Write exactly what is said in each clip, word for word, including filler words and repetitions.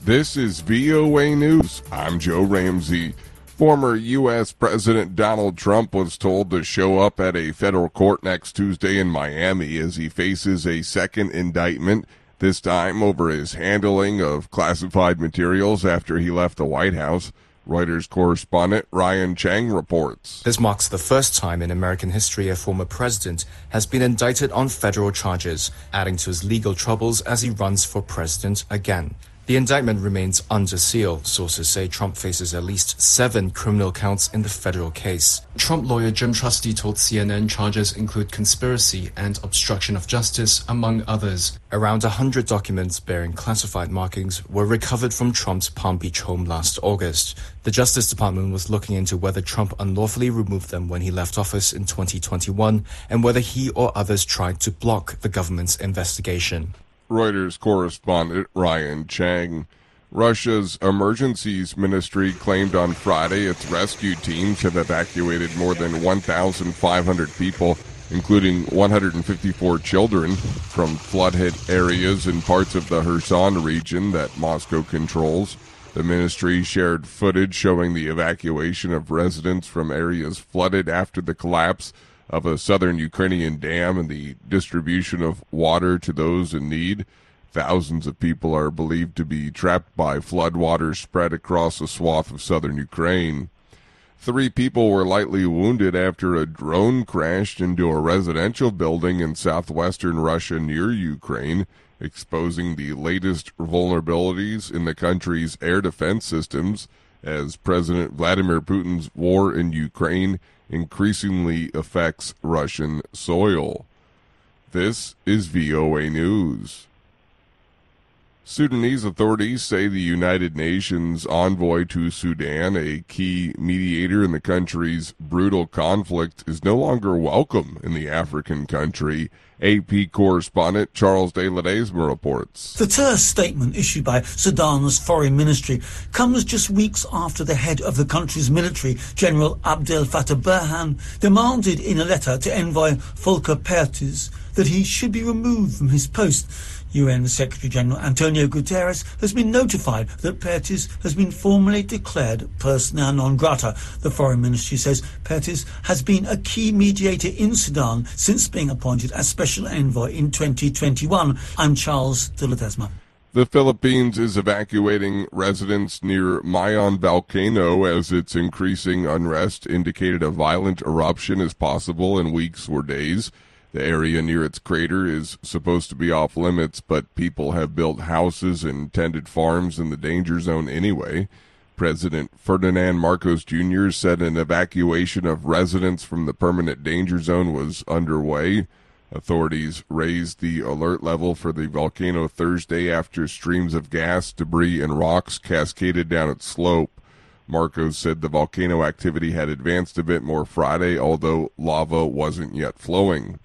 This is V O A News. I'm Joe Ramsey. Former U S President Donald Trump was told to show up at a federal court next Tuesday in Miami as he faces a second indictment, this time over his handling of classified materials after he left the White House. Reuters correspondent Ryan Chang reports. This marks the first time in American history a former president has been indicted on federal charges, adding to his legal troubles as he runs for president again. The indictment remains under seal. Sources say Trump faces at least seven criminal counts in the federal case. Trump lawyer Jim Trusty told C N N charges include conspiracy and obstruction of justice, among others. Around one hundred documents bearing classified markings were recovered from Trump's Palm Beach home last August. The Justice Department was looking into whether Trump unlawfully removed them when he left office in twenty twenty-one and whether he or others tried to block the government's investigation. Reuters correspondent Ryan Chang. Russia's emergencies ministry claimed on Friday its rescue teams have evacuated more than one thousand five hundred people, including one hundred fifty-four children, from flood-hit areas in parts of the Kherson region that Moscow controls. The ministry shared footage showing the evacuation of residents from areas flooded after the collapse of a southern Ukrainian dam and the distribution of water to those in need. Thousands of people are believed to be trapped by floodwaters spread across a swath of southern Ukraine. Three people were lightly wounded after a drone crashed into a residential building in southwestern Russia near Ukraine, exposing the latest vulnerabilities in the country's air defense systems as President Vladimir Putin's war in Ukraine increasingly affects Russian soil. This is V O A News. Sudanese authorities say the United Nations envoy to Sudan, a key mediator in the country's brutal conflict, is no longer welcome in the African country. A P correspondent Charles de Ledesma reports. The terse statement issued by Sudan's foreign ministry comes just weeks after the head of the country's military, General Abdel Fattah Burhan, demanded in a letter to envoy Volker Perthes that he should be removed from his post. U N Secretary-General Antonio Guterres has been notified that Perthes has been formally declared persona non grata. The Foreign Ministry says Perthes has been a key mediator in Sudan since being appointed as Special Envoy in twenty twenty-one. I'm Charles de Ledesma. The Philippines is evacuating residents near Mayon volcano as its increasing unrest indicated a violent eruption is possible in weeks or days. The area near its crater is supposed to be off limits, but people have built houses and tended farms in the danger zone anyway. President Ferdinand Marcos Junior said an evacuation of residents from the permanent danger zone was underway. Authorities raised the alert level for the volcano Thursday after streams of gas, debris, and rocks cascaded down its slope. Marcos said the volcano activity had advanced a bit more Friday, although lava wasn't yet flowing.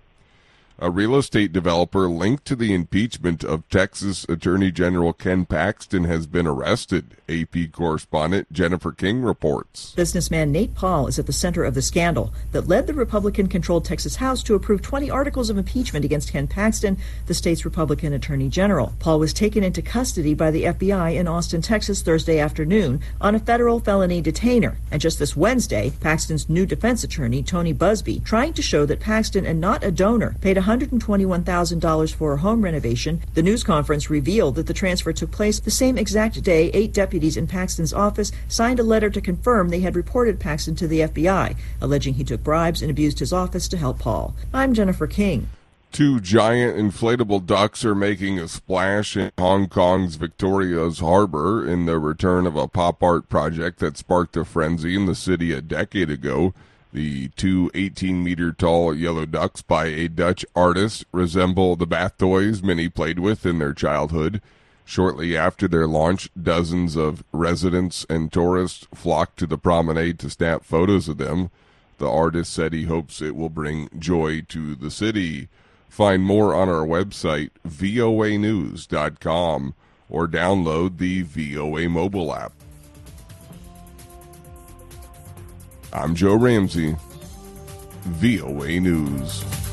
A real estate developer linked to the impeachment of Texas Attorney General Ken Paxton has been arrested. A P correspondent Jennifer King reports. Businessman Nate Paul is at the center of the scandal that led the Republican-controlled Texas House to approve twenty articles of impeachment against Ken Paxton, the state's Republican Attorney General. Paul was taken into custody by the F B I in Austin, Texas, Thursday afternoon on a federal felony detainer. And just this Wednesday, Paxton's new defense attorney, Tony Busby, trying to show that Paxton and not a donor paid one hundred twenty-one thousand dollars for a home renovation. The news conference revealed that the transfer took place the same exact day eight deputies in Paxton's office signed a letter to confirm they had reported Paxton to the F B I, alleging he took bribes and abused his office to help Paul. I'm Jennifer King. Two giant inflatable ducks are making a splash in Hong Kong's Victoria's Harbor in the return of a pop art project that sparked a frenzy in the city a decade ago. The two eighteen-meter-tall yellow ducks by a Dutch artist resemble the bath toys many played with in their childhood. Shortly after their launch, dozens of residents and tourists flocked to the promenade to snap photos of them. The artist said he hopes it will bring joy to the city. Find more on our website, V O A news dot com, or download the V O A mobile app. I'm Joe Ramsey, V O A News.